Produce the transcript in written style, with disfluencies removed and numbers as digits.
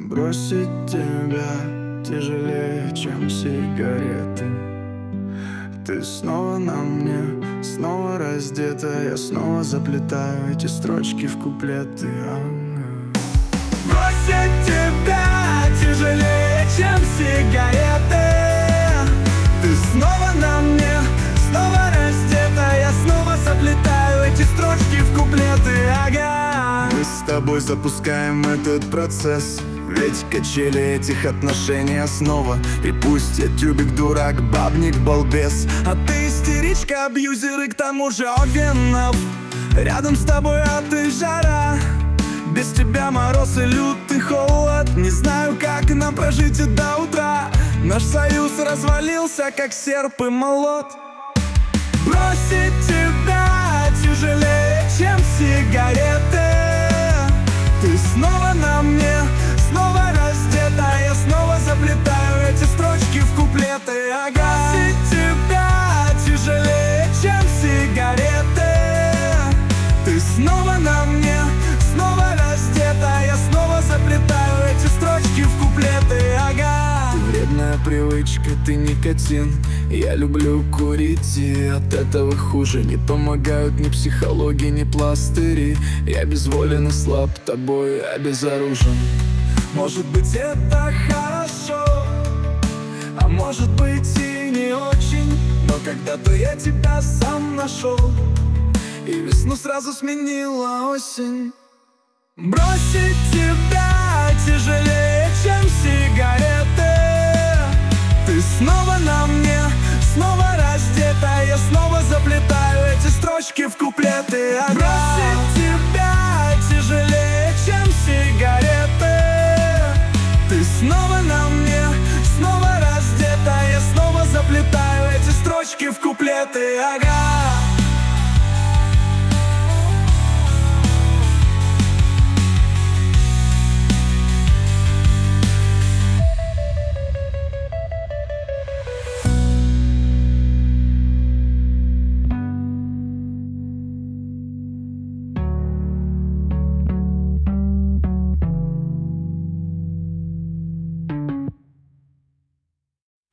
Бросить тебя тяжелее, чем сигареты. Ты снова на мне, снова раздета. Я снова заплетаю эти строчки в куплеты. Бросить тебя тяжелее, чем сигареты. Ты снова на мне, снова раздета. Я снова заплетаю эти строчки в куплеты. Ага. Мы с тобой запускаем этот процесс, ведь качели этих отношений основа. И пусть я тюбик, дурак, бабник, балбес, а ты истеричка, абьюзер и к тому же Овенов. Рядом с тобой, а ты жара. Без тебя мороз и лютый холод. Не знаю, как нам прожить и до утра. Наш союз развалился, как серп и молот. Бросить тебя тяжелее, чем сигареты. Ты снова на мне, снова раздета. Я снова заплетаю эти строчки в куплеты. Ага. Бросить тебя тяжелее, чем сигареты. Ты снова на мне, снова раздета. Я снова заплетаю эти строчки в куплеты. Ага. Ты вредная привычка, ты никотин. Я люблю курить, и от этого хуже. Не помогают ни психология, ни пластыри. Я безволен и слаб, тобой обезоружен. Может быть, это хорошо, а может быть и не очень. Но когда-то я тебя сам нашел, и весну сразу сменила осень. Бросить тебя тяжелее, чем сигареты. Ты снова на мне, снова раздета. Я снова заплетаю эти строчки в куплеты. Ага. Бросить тебя тяжелее, чем сигареты. Ты снова на мне, снова раздета. Я снова заплетаю эти строчки в куплеты. Ага.